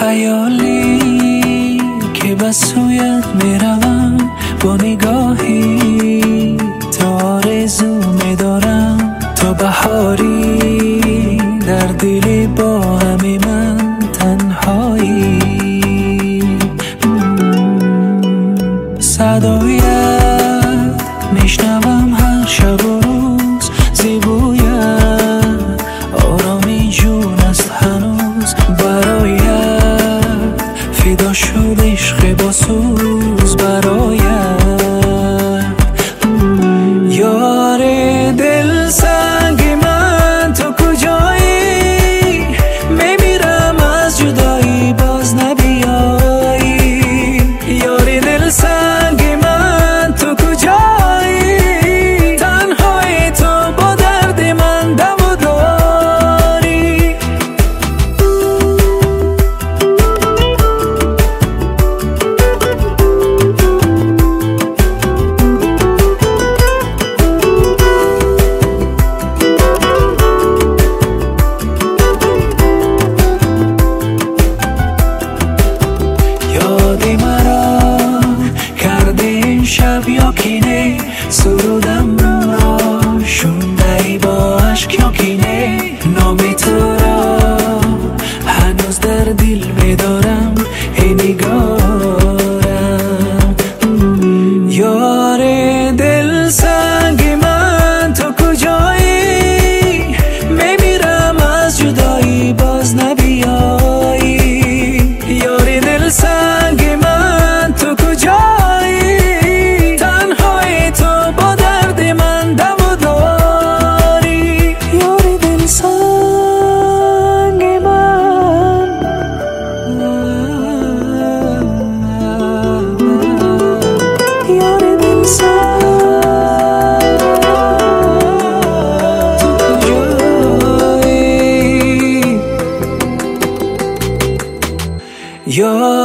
خیالی که به سویت میروم، با نگاهی تو آرزو میدارم، تو بهاری در دل با همه من تنهایی. صدایت میشنوم هر شب و روز، زیبویت آرامی جون است هنوز، برایت فدا شد عشق با سوز، برایت یار دل سنگ من تو کجایی؟ میمیرم از جدایی باز نبیایی. یار دل سنگ من تو کجایی؟ تنهای تو با درد من دوا داری. یادی مرا کرده این شب یا کینه، سرودم را شونده ای با عشق یا کینه، نام تو را هنوز در دل میدارم، ای نگارم. یار دل سنگ من تو کجایی؟ میمیرم از جدایی باز نبیایی. یار دل سنگ من تو کجایی؟ تنهای تو با درد من دوا داری. یار دل سنگ من، یار دل سنگ تو کجایی؟